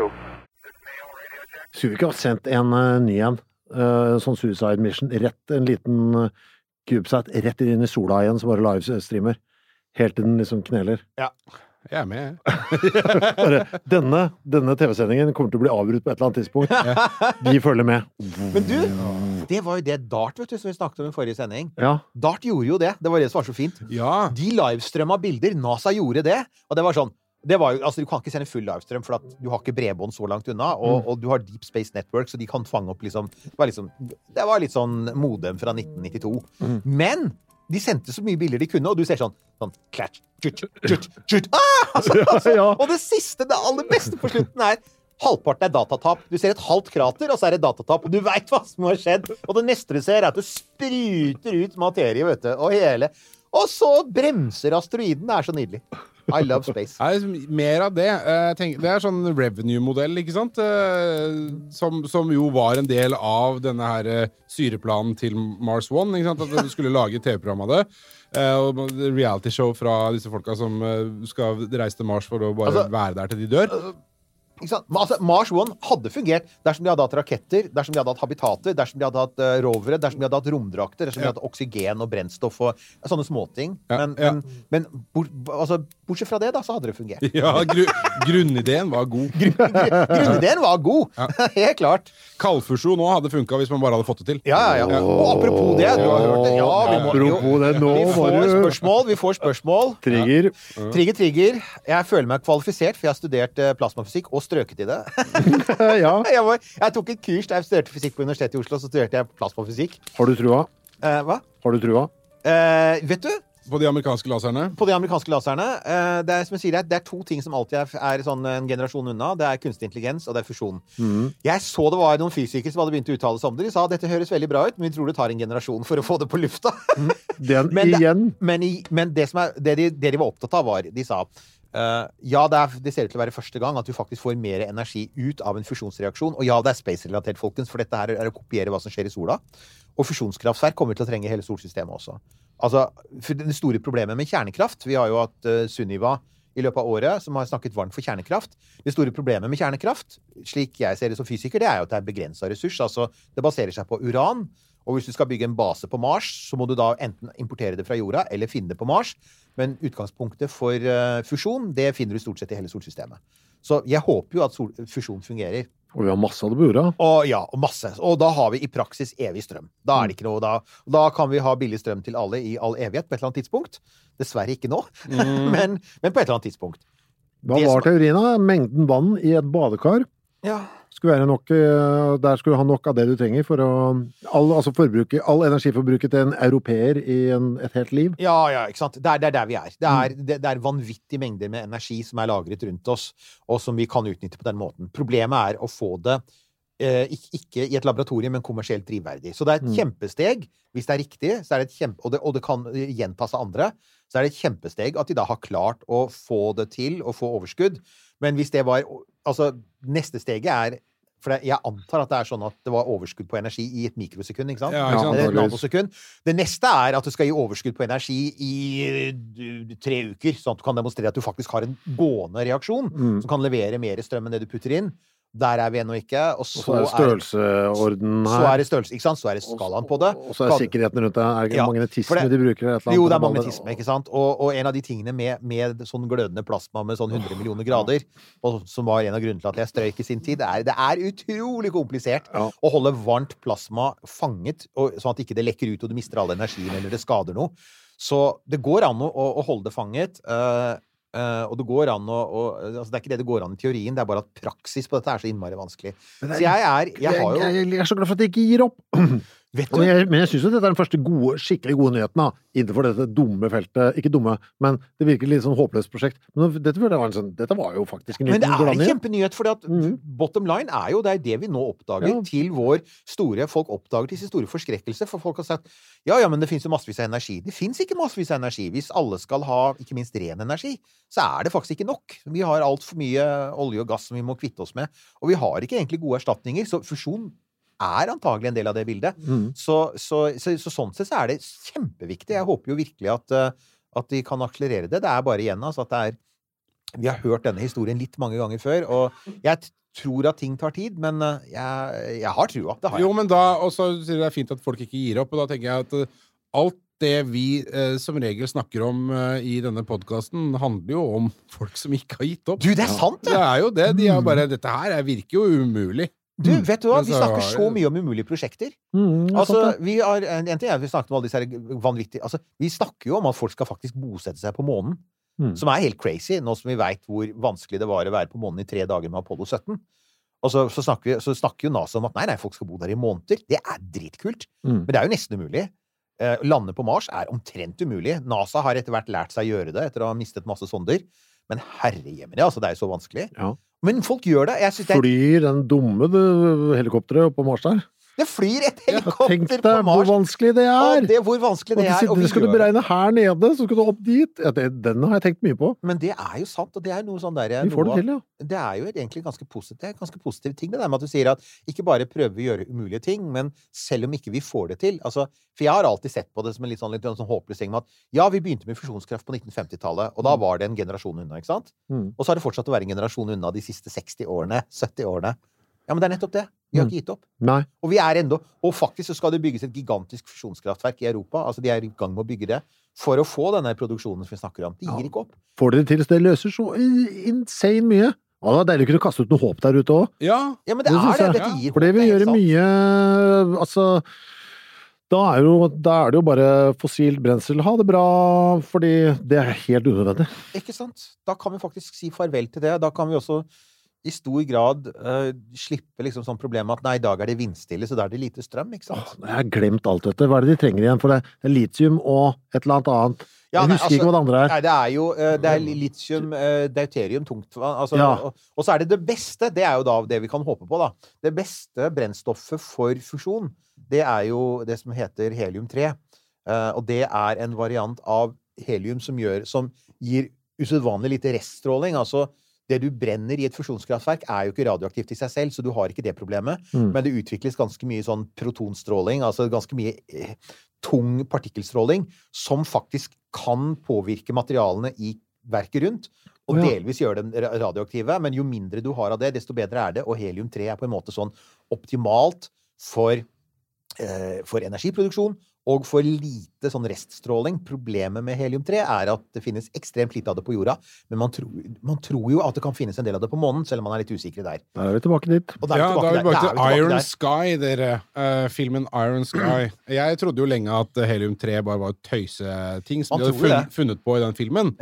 vi ikke ha sendt en uh, ny en, uh, sånn suicide mission, rett, en liten uh, CubeSat, rett inn i sola igjen, som bare livestreamer, helt til den liksom kneler. Ja. Jeg er med. Bare, denne, denne T V-sendingen kommer til å bli avbrutt på et eller annet tidspunkt. De følger med. Men du, det var jo det Dart, vet du, som vi snakket om i forrige sending. Ja. Dart gjorde jo det. Det var det som var så fint. Ja. De livestrømmet bilder, NASA gjorde det. Og det var sånn, det var jo, altså du kan ikke sende full livestrøm, for at du har ikke bredbånd så langt unna, og, mm. og du har Deep Space Network, så de kan fange opp liksom, det var, liksom, det var litt sånn modem fra nitten nittito. Mm. Men de sendte så mye bilder de kunne, og du ser sånn, sånn, klatsch, tjut, tjut, tjut, ah! Altså, altså, ja, ja. Og det siste, det aller beste på slutten er, halvparten er datatap. Du ser et halvt krater, og så er det datatap, og du vet hva som har skjedd. Og det neste du ser er at det spruter ut materie, vet du, og hele. Og så bremser asteroiden, det er så nydelig. I love space. Nei, mer av det. Jeg tenker, det er sånn revenue-modell, ikke sant? Som, som jo var en del av denne her syreplanen til Mars One, ikke sant? At du skulle lage et T V-program av det. Og reality show fra disse folka som skal reise til Mars for å bare altså, være der til de dør. Ikke sant? Men altså, Mars One hadde fungert dersom de hadde hatt raketter, dersom de hadde hatt habitater, dersom de hadde hatt uh, rovere, dersom de hadde hatt romdrakter, dersom ja. de hadde hatt oksygen og brennstoff og ja, sånne småting. Ja, men, ja. men, men bort, altså, bortsett fra det da, så hadde det fungert. Ja, gru, grunnideen var god. Grunn, grunn, grunnideen var god. Ja. Helt klart. Kaldfusjon nå hadde funket hvis man bare hadde fått det til. Ja, ja, ja. Og apropos det, du har hørt det. Ja, vi må, apropos det, nå vi får spørsmål, vi får spørsmål. Trigger. Ja. Trigger, trigger. Jeg føler meg kvalifisert, for jeg har studert uh, plasmafysikk og strøket i det. Ja. jeg, var, jeg tok et kurs der jeg studerte fysikk på Universitetet i Oslo, så studerte jeg plasmafysikk. Har du trua? Uh, hva? Har du trua? Uh, vet du? På de amerikanske laserne? På de amerikanske laserne. Uh, det, er, som jeg sier, det er to ting som alltid er, er sånn en generasjon unna. Det er kunstig intelligens, og det er fusjon. Mm. Jeg så det var noen fysikere som hadde begynt å uttale seg om det. De sa dette høres veldig bra ut, men vi tror det tar en generasjon for å få det på lufta. Mm. Den men, igjen. Men, i, men det, som er, det, de, det de var opptatt av var, de sa Uh, ja, det, er, det ser ut til å være første gang at du faktisk får mer energi ut av en fusjonsreaksjon. Og ja, det er space-relatert, folkens, for dette her er å kopiere hva som skjer i sola. Og fusjonskraftverk kommer til å trenge hele solsystemet også. Altså, for det store problemet med kjernekraft, vi har jo hatt uh, Sunniva i løpet av året som har snakket varmt for kjernekraft. Det store problemet med kjernekraft, slik jeg ser det som fysiker, det er jo at det er begrenset ressurs. Altså, det baserer seg på uran. Og hvis du skal bygge en base på Mars, så må du da enten importere det fra jorda, eller finne det på Mars. Men utgangspunktet for uh, fusjon, det finner du stort sett i hele solsystemet. Så jeg håper jo at sol- fusjon fungerer. Og vi har masse av det på jorda. Og ja, og masse. Og da har vi i praksis evig strøm. Da er det ikke noe da. Da kan vi ha billig strøm til alle i all evighet på et eller annet tidspunkt. Dessverre ikke nå, mm. men, men på et eller annet tidspunkt. Hva var teorien da? Mengden vann i et badekar Ja. Skulle være nok, der skulle du ha nok av det du trenger for å all, altså forbruke, all energiforbruket til en europeer i en, et helt liv. Ja, ja, ikke sant. Det er, det er der vi er. Det er, det, det er vanvittige mengder med energi som er lagret rundt oss, og som vi kan utnytte på den måten. Problemet er å få det eh, ikke, ikke i et laboratorium, men kommersielt drivverdig. Så det er et mm. kjempesteg, hvis det er riktig, så er det et kjempe, og, det, og det kan gjentas av andre, så er det et kjempesteg at de da har klart å få det til, og få overskudd. Men hvis det var, altså, neste steget er, for det, jeg antar at det er sånn at det var overskudd på energi i et mikrosekund, ikke sant? Ja, ikke sant? Det, er et nanosekund. Det neste er at du skal gi overskudd på energi i tre uker, sånn at du kan demonstrere at du faktisk har en gående reaksjon, mm. som kan levere mer strøm enn det du putter inn. Der er vi ennå ikke. Og så, og så er det størrelseorden her. Så er det størrelse, ikke sant? Så er det skalaen på det. Og så er det sikkerheten rundt det. Er det ikke ja, magnetisme det, de bruker? Et eller annet jo, det er magnetisme, ikke sant? Og, og en av de tingene med, med sånn glødende plasma med sånn hundre millioner grader, og som var en av grunnene til at jeg strøyk i sin tid, det er, det er utrolig komplisert ja. Å holde varmt plasma fanget, og, sånn at ikke det lekker ut og du mister all energien eller det skader noe. Så det går an å, å holde det fanget. Uh, Uh, og det går an å, å altså det er ikke det det går an i teorien, det er bare at praksis på dette er så innmari vanskelig. Er, så jeg er jeg, har jo, jeg, jeg er så glad for at jeg ikke gir opp. Vet du? Jeg, men jeg synes jo dette er den første gode, skikkelig gode nyheten da, innenfor dette dumme feltet. Ikke dumme, men det virker litt sånn håpløst prosjekt. Men dette var, en sånn, dette var jo faktisk en liten glad nyhet. Men det er en kjempenyhet, for mm. bottom line er jo det, er det vi nå oppdager ja. Til vår store, folk oppdager til sin store forskrekkelse, for folk har sagt, ja, ja, men det finnes jo massevis av energi. Det finnes ikke massevis av energi. Hvis alle skal ha, ikke minst ren energi, så er det faktisk ikke nok. Vi har alt for mye olje og gass som vi må kvitte oss med, og vi har ikke egentlig gode erstatninger, så fusjon er antagelig en del av det bildet. Mm. Så, så, så, så sånn sett så er det kjempeviktig. Jeg håper jo virkelig at, at de kan akselerere det. Det er bare igjen, altså, at det er vi har hørt denne historien litt mange ganger før, og jeg tror at ting tar tid, men jeg, jeg har trua. Det har jeg. Jo, men da, og så sier det er fint at folk ikke gir opp, og da tenker jeg at alt det vi eh, som regel snakker om eh, i denne podcasten handler jo om folk som ikke har gitt opp. Du, det er sant, det! Det er jo det. De er bare, dette her er, virker jo umulig. Du, vet du hva? Vi snakker så mye om umulige prosjekter. Mm, altså, vi har, en ting er at vi snakker om alle disse vanvittige, altså, vi snakker jo om at folk skal faktisk bosette seg på månen, mm. som er helt crazy, nå som vi vet hvor vanskelig det var å være på månen i tre dager med Apollo sytten. Og så, så, snakker, vi, så snakker jo NASA om at nei, nei, folk skal bo der i måneder. Det er dritkult. Mm. Men det er jo nesten umulig. Eh, lande på Mars er omtrent umulig. NASA har etter hvert lært seg å gjøre det, etter å ha mistet masse sonder. Men herrejemmene, altså, det er jo så vanskelig. Ja. Men folk gjør det. Jeg synes det er... Flyr den dumme helikopteret opp på Mars der? Det flyr et helikopter Tenk deg på Mars. Hvor vanskelig det er. Og det, hvor vanskelig det er. Og det skal du beregne her nede, så skal du opp dit. Ja, det, den har jeg tenkt mye på. Men det er jo sant, og det er noe sånn der... Vi får det til, ja. Det er jo egentlig ganske positivt, ganske positiv ting, det der med at du sier at ikke bare prøver vi å gjøre umulige ting, men selv om ikke vi får det til, altså, for jeg har alltid sett på det som en litt sånn, litt sånn håpløs ting med at, ja, vi begynte med fusjonskraft på nitten femti-tallet, og da var det en generasjon unna, ikke sant? Mm. Og så har det fortsatt å være en generasjon unna de siste seksti årene, sytti årene. Ja, men det er nettopp det. Vi har ikke gitt opp. Nei. Og vi er enda, og faktisk så skal det bygges et gigantisk fusjonskraftverk i Europa, altså de er i gang med å bygge det, for å få denne produksjonen som vi snakker om. De gir ikke opp. Får dere til, det løser så insane mye. Ja, det er deilig å kunne kaste ut noe håp der ute også. Ja, ja men det, det er det. Dette gir håp. For det vil gjøre mye, altså, da er, jo, da er det jo bare fossilt brensel. Ha det bra, fordi det er helt unødvendig. Ikke sant? Da kan vi faktisk si farvel til det. Da kan vi også i stor grad uh, slippe liksom sånn problem at nei, i dag er det vindstille, så da er det lite strøm, ikke sant? Åh, jeg har glemt alt dette. Hva er det de trenger igjen? For det er litium og et eller annet annet. Ja, jeg husker nei, altså, ikke hva det andre er. Nei, det er jo uh, det er litium, uh, deuterium, tungt. Altså, ja. og, og så er det det beste, det er jo da det vi kan håpe på da. Det beste brennstoffet for fusjon, det er jo det som heter helium tre. Uh, og det er en variant av helium som, gjør, som gir usedvanlig lite reststråling, altså det du brenner i et fusjonskraftverk er jo ikke radioaktivt i seg selv, så du har ikke det problemet. Mm. Men det utvikles ganske mye sånn protonstråling, altså ganske mye eh, tung partikkelstråling, som faktisk kan påvirke materialene i verket rundt, og oh, ja. delvis gjøre dem radioaktive. Men jo mindre du har av det, desto bedre er det. Og helium tre er på en måte sånn optimalt for, eh, for energiproduksjon, og for lite sånn reststråling. Problemet med helium tre er at det finnes ekstremt lite av det på jorda, men man tror, man tror jo at det kan finnes en del av det på månen, selv om man er litt usikre der. Da er vi tilbake dit. Og da er vi tilbake ja, da er vi tilbake til Iron der. Sky, dere. Uh, filmen Iron Sky. Jeg trodde jo lenge at helium tre bare var tøyseting som de hadde funnet, funnet på i den filmen. Ja.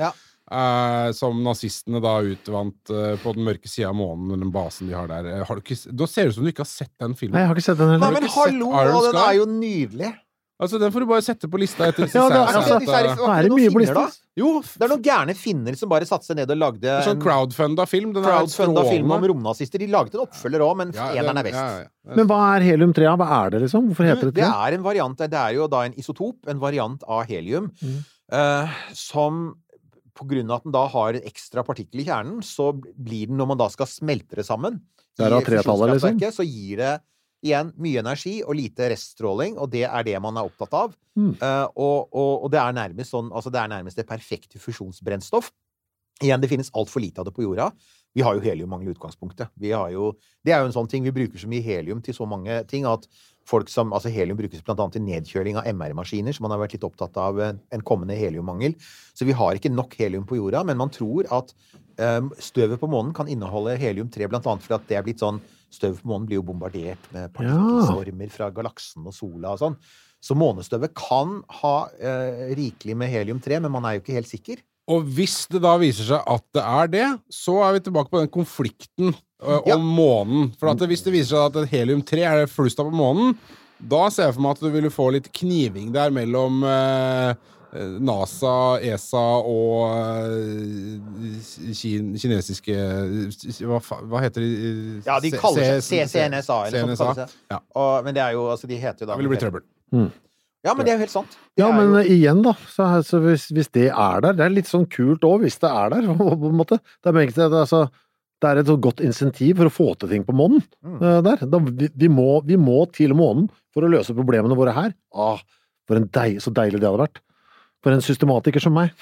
Uh, som nazistene da utvant uh, på den mørke siden av månen, den basen de har der. Uh, har du ikke, da ser det ut som du ikke har sett den filmen. Nei, jeg har ikke sett den heller. Nei, men hallo, den er jo nydelig. Altså, den får du bare sette på lista etter ja, det, altså, de er, er det mye på lista? Jo, det er noen gærne finner som bare satte seg ned og lagde en sånn crowdfunda film. Den crowdfunda film om romnazister. De lagde en oppfølger også, men ja, eneren er best. Ja, ja, ja. Men hva er helium tre? Hva er det liksom? Hvorfor heter det det? Det er en variant, det er jo da en isotop, en variant av helium, mm. uh, som på grunn av at den da har en ekstra partikkel i kjernen, så blir den, når man da skal smelte det sammen, det er av tretallet, liksom. Så gir det igjen mye energi og lite reststråling, og det er det man er opptatt av. Mm. Uh, og, og, og det er nærmest sånn, altså det er nærmest det perfekte fusjonsbrennstoff. Igjen, det finnes alt for lite av det på jorda. Vi har jo heliummangel i utgangspunktet. Vi har jo, det er jo en sånn ting, vi bruker så mye helium til så mange ting, at folk som, altså helium brukes blant annet til nedkjøling av M R-maskiner, så man har vært litt opptatt av en kommende heliummangel. Så vi har ikke nok helium på jorda, men man tror at um, støvet på månen kan inneholde helium tre, blant annet fordi at det er blitt sånn, støv på månen blir jo bombardert med partikkelstormer fra galaksen og sola og sånn. Så månestøvet kan ha uh, rikelig med helium tre, men man er jo ikke helt sikker. Og hvis det da viser seg at det er det, så er vi tilbake på den konflikten uh, om ja. månen. For at det, hvis det viser seg at helium tre er flust av på månen, da ser jeg for meg at du ville få litt kniving der mellom uh, NASA, E S A og uh, kin kinesiske hva, hva heter de? Ja, de kaller seg C N S A. Eller sånt kaller seg. Ja. Og, men det er jo, altså de heter jo da... Det vil bli trøbbel. Mm. Ja, men det er jo helt sant. Det ja, men jo... igjen da, så, så hvis, hvis det er der, det er litt sånn kult også, hvis det er der, på en måte. Det er, det, altså, det er et så godt insentiv for å få til ting på månen. Mm. Uh, der. Da, vi, vi, må, vi må til månen for å løse problemene våre her. Ah, for en deil, så deilig det hadde vært. For en systematiker som meg.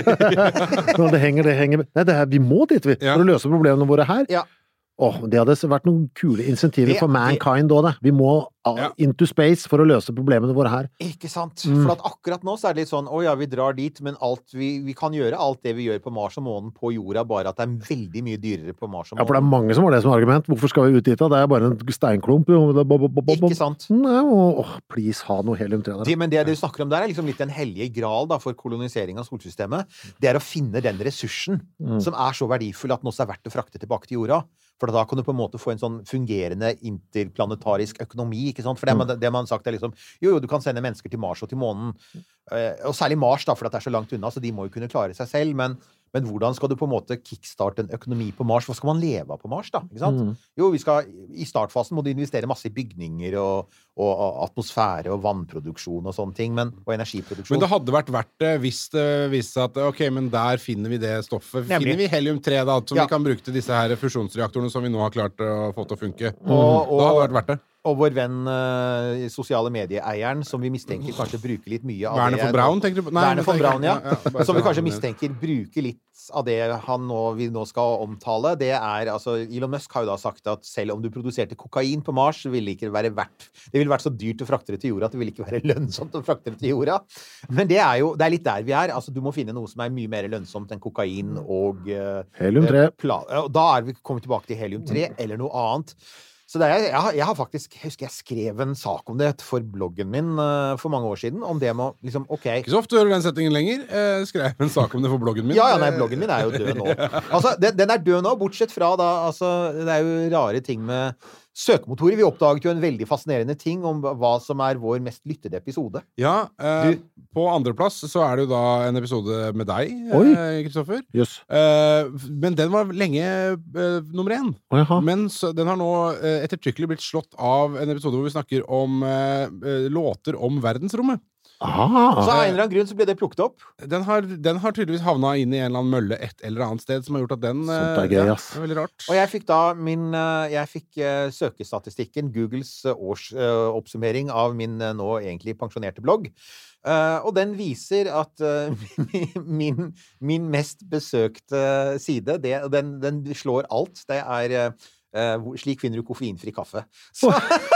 det henger, det henger. Nei, det er, vi må dit, vi, ja. for å løse problemene våre her. Ja. Åh, det hadde vært noen kule insentiver det, for mankind da, det. Vi må ja. into space for å løse problemene våre her. Ikke sant? Mm. For at akkurat nå så er det litt sånn, å ja, vi drar dit, men alt vi, vi kan gjøre alt det vi gjør på Mars og månen på jorda, bare at det er veldig mye dyrere på Mars og månen. Ja, for det er mange som har det som argument. Hvorfor skal vi ut dit da? Det er bare en steinklump. Ikke sant? Nei, åh, please, ha noe helium tre der. Det, men det du snakker om der er liksom litt den hellige gral da, for kolonisering av solsystemet. Det er å finne den ressursen mm. som er så verdifull at den også er verdt å frakte tilbake til jorda. For da kan du på en måte få en sånn fungerende interplanetarisk økonomi, ikke sant? For det, man, det man har sagt er liksom, jo, jo, du kan sende mennesker til Mars og til månen, og særlig Mars da, for det er så langt unna, så de må jo kunne klare seg selv, men, men hvordan skal du på en måte kickstarte en økonomi på Mars? Hva skal man leve av på Mars da, ikke sant? Mm. Jo, vi skal, i startfasen må du investere masse i bygninger og, og, og atmosfære og vannproduksjon og sånne ting, men, og energiproduksjon. Men det hadde vært verdt det hvis det viste seg at, ok, men der finner vi det stoffet. Nemlig. Finner vi helium tre da, som ja. vi kan bruke til disse her fusjonsreaktorene som vi nå har klart å få til å funke. Mm. Og, og, da hadde det vært verdt det. Og vår venn uh, sosiale medieeieren, som vi mistenker kanskje bruker litt mye av Werner det... von Braun, tenker du på? Nei, Werner von Braun, ja. ja, ja som vi kanskje mistenker bruker litt av det han nå, vi nå skal omtale. Det er, altså, Elon Musk har jo da sagt at selv om du produserte kokain på Mars, så ville det ikke være verdt... Det ville vært så dyrt å frakte det til jorda, at det ville ikke være lønnsomt å frakte det til jorda. Men det er jo, det er litt der vi er. Altså, du må finne noe som er mye mer lønnsomt enn kokain og... Uh, helium tre. Og da er vi kommet tilbake til helium tre, eller noe annet. Så det er, jeg, har, jeg har faktisk, jeg husker jeg skrev en sak om det for bloggen min uh, for mange år siden, om det med liksom, ok... Ikke så ofte hører du den settingen lenger. Jeg skrev en sak om det for bloggen min. Ja, ja, nei, bloggen min er jo død nå. Altså, den, den er død nå, bortsett fra da, altså, det er jo rare ting med søkemotorer. Vi oppdaget jo en veldig fascinerende ting om hva som er vår mest lyttede episode. Ja, eh, på andreplass så er det jo da en episode med deg, Kristoffer. Yes. Eh, men den var lenge eh, nummer én. Oh, men så, den har nå eh, ettertrykkelig blitt slått av en episode hvor vi snakker om eh, låter om verdensrommet. Ah, så av en eller annen grunn så ble det plukket opp. Den har, den har tydeligvis havnet inn i en eller annen mølle et eller annet sted som har gjort at den Sånt er gøy, ass. Ja, er veldig rart. Og jeg fikk da min jeg fikk uh, søkestatistikken, Googles uh, årsoppsummering uh, av min uh, nå egentlig pensjonerte blogg. Uh, og den viser at uh, min, min mest besøkte side, det, den, den slår alt. Det er uh, uh, slik finner du koffeinfri kaffe. Så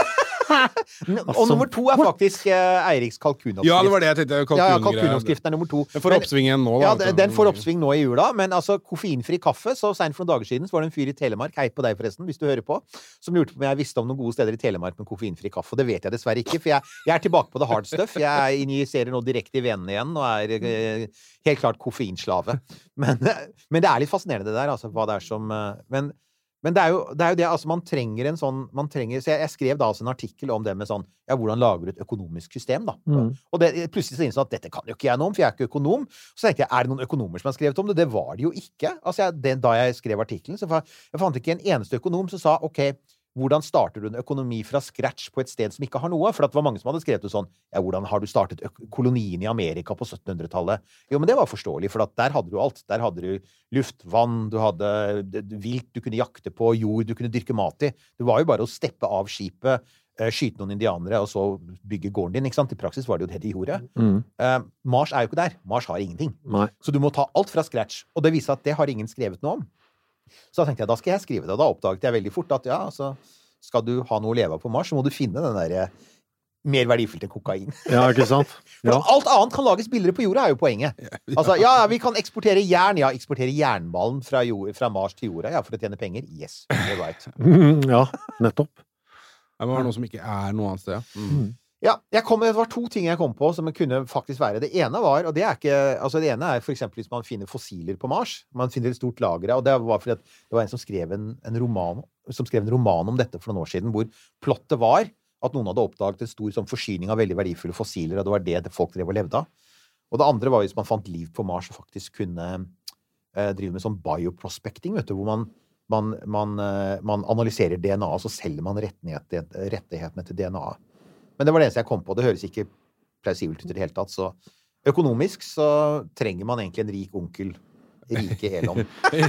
Og nummer to er faktisk eh, Eiriks kalkunoppskrift. Ja, det var det jeg tenkte. Kalkun ja, ja, kalkunoppskriften er nummer to. Den får oppsving igjen nå, da. Ja, den får oppsving nå i jula, men altså, koffeinfri kaffe, så sent for noen dager siden, så var det en fyr i Telemark, hei på deg forresten, hvis du hører på, som lurte på om jeg visste om noen gode steder i Telemark med koffeinfri kaffe, og det vet jeg dessverre ikke, for jeg, jeg er tilbake på det hard stuff. Jeg injiserer nå direkte i venene igjen, og er eh, helt klart koffeinslave. Men, men det er litt fascinerende det der, altså, hva det er som... Men, men det er, jo, det er jo det, altså, man trenger en sånn... Man trenger, så jeg, jeg skrev da altså en artikkel om det med sånn, ja, hvordan lager du et økonomisk system, da? Mm. Og det, plutselig så innså at dette kan jo ikke jeg noe om, for jeg er ikke økonom. Så tenkte jeg, er det noen økonomer som har skrevet om det? Det var det jo ikke. Altså, jeg, det, da jeg skrev artikkelen, så jeg, jeg fant ikke en eneste økonom som sa, ok, hvordan starter du en økonomi fra scratch på et sted som ikke har noe? For det var mange som hadde skrevet det sånn, ja, hvordan har du startet kolonien i Amerika på syttenhundretallet? Jo, men det var forståelig, for at der hadde du alt. Der hadde du luft, vann, du hadde vilt du kunne jakte på, jord du kunne dyrke mat i. Det var jo bare å steppe av skipet, skyte noen indianere, og så bygge gården din, ikke sant? I praksis var det jo det de gjorde. Mm. Uh, Mars er jo ikke der. Mars har ingenting. Nei. Så du må ta alt fra scratch. Og det viser at det har ingen skrevet noe om. Så da tenkte jeg, da skal jeg skrive det, og da oppdaget jeg veldig fort at ja, altså, skal du ha noe å leve av på Mars, så må du finne den der mer verdifullt enn kokain. Ja, ikke sant? Ja. For alt annet kan lages billigere på jorda, er jo poenget. Altså, ja, vi kan eksportere jern, ja, eksportere jernballen fra, jord, fra Mars til jorda, ja, for å tjene penger. Yes, you're right. Ja, nettopp. Det må være noe som ikke er noe annet sted, ja. Mm. Ja, jeg kom, det var to ting jeg kom på som kunne faktisk være. Det ene var, og det er ikke, altså det ene er for eksempel hvis man finner fossiler på Mars. Man finner et stort lager, og det var fordi at det var en som skrev en, en roman, som skrev en roman om dette for noen år siden, hvor plottet var at noen hadde oppdaget en stor sånn, forsyning av veldig verdifulle fossiler, og det var det, det folk drev og levde av. Og det andre var hvis man fant liv på Mars og faktisk kunne eh, drive med sånn bioprospecting, vet du, hvor man, man, man, eh, man analyserer D N A, og så selger man rettighetene til D N A. Men det var det eneste jeg kom på. Det høres ikke plausibelt ut i det hele tatt. Så økonomisk så trenger man egentlig en rik onkel. Rike Elon.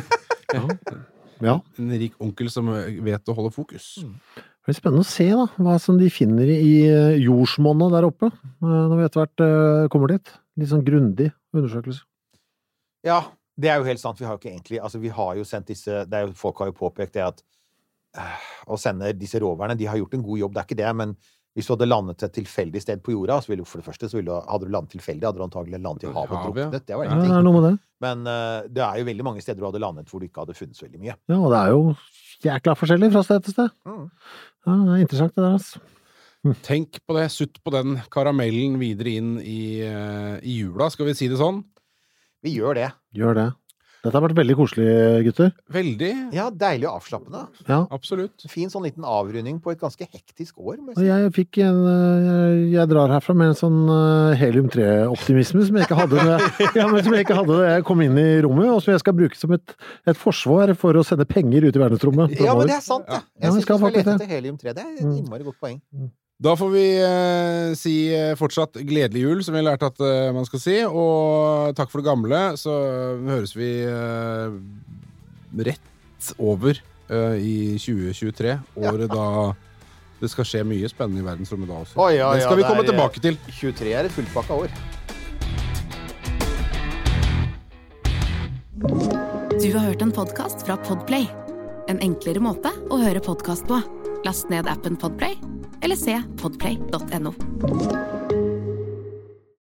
Ja. Ja. En rik onkel som vet å holde fokus. Det er spennende å se da, hva som de finner i jordsmonnet der oppe, når vi etter hvert kommer dit. Litt sånn grundig undersøkelse. Ja, det er jo helt sant. Vi har jo ikke egentlig, altså vi har jo sendt disse, det er jo, folk har jo påpekt det at øh, å sende disse roverne, de har gjort en god jobb, det er ikke det, men hvis du hadde landet et tilfeldig sted på jorda, så ville du for det første, så ville du, hadde du landet tilfeldig, hadde du antagelig landet i havet og druknet. Det var en ja, ting. Det er noe med det. Men uh, det er jo veldig mange steder du hadde landet hvor du ikke hadde funnet så veldig mye. Ja, og det er jo jækla forskjellig fra sted til sted. Mm. Ja, det er interessant det der, altså. Mm. Tenk på det, sutt på den karamellen videre inn i, uh, i jula, skal vi si det sånn? Vi gjør det. Gjør det. Dette har vært veldig koselig, gutter. Veldig. Ja, deilig og avslappende. Ja. Absolutt. Fin sånn liten avrunding på et ganske hektisk år. Må jeg si. Jeg fikk en, jeg, jeg drar herfra med en sånn helium tre-optimisme som jeg ikke hadde da ja, men som jeg ikke hadde da jeg kom inn i rommet, og som jeg skal bruke som et, et forsvar for å sende penger ut i verdensrommet. Ja, men det er sant, det. Jeg ja, synes vi skal lete det. etter helium tre. Det er et innmari godt poeng. Da får vi eh, si fortsatt gledelig jul, som vi har lært at eh, man skal si, og takk for det gamle, så høres vi eh, rett over eh, i tjue tjuetre, året ja. Da det skal skje mye spennende i verdensrommet da også. Oh, ja, det skal ja, vi komme er, tilbake til. tjuetre er et fullpakka år. Du har hørt en podcast fra Podplay. En enklere måte å høre podcast på. Last ned appen Podplay, eller se podplay punktum no.